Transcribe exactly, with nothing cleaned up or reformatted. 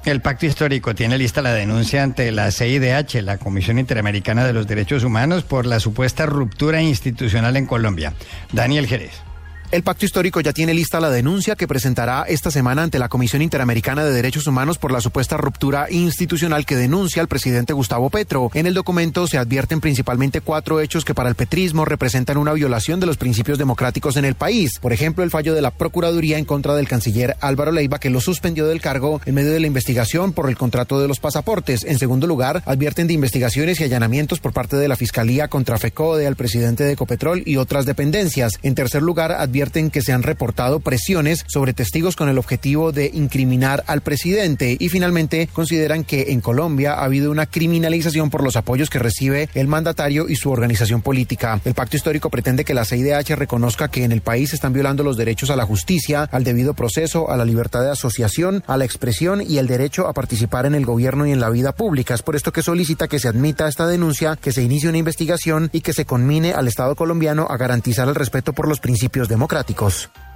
El Pacto Histórico tiene lista la denuncia ante la C I D H, la Comisión Interamericana de los Derechos Humanos, por la supuesta ruptura institucional en Colombia. Daniel Jerez. El Pacto Histórico ya tiene lista la denuncia que presentará esta semana ante la Comisión Interamericana de Derechos Humanos por la supuesta ruptura institucional que denuncia al presidente Gustavo Petro. En el documento se advierten principalmente cuatro hechos que para el petrismo representan una violación de los principios democráticos en el país. Por ejemplo, el fallo de la Procuraduría en contra del canciller Álvaro Leiva, que lo suspendió del cargo en medio de la investigación por el contrato de los pasaportes. En segundo lugar, advierten de investigaciones y allanamientos por parte de la Fiscalía contra FECODE, al presidente de Ecopetrol y otras dependencias. En tercer lugar, advierten advierten que se han reportado presiones sobre testigos con el objetivo de incriminar al presidente y finalmente consideran que en Colombia ha habido una criminalización por los apoyos que recibe el mandatario y su organización política. El Pacto Histórico pretende que la C I D H reconozca que en el país se están violando los derechos a la justicia, al debido proceso, a la libertad de asociación, a la expresión y el derecho a participar en el gobierno y en la vida pública. Es por esto que solicita que se admita esta denuncia, que se inicie una investigación y que se conmine al Estado colombiano a garantizar el respeto por los principios democráticos.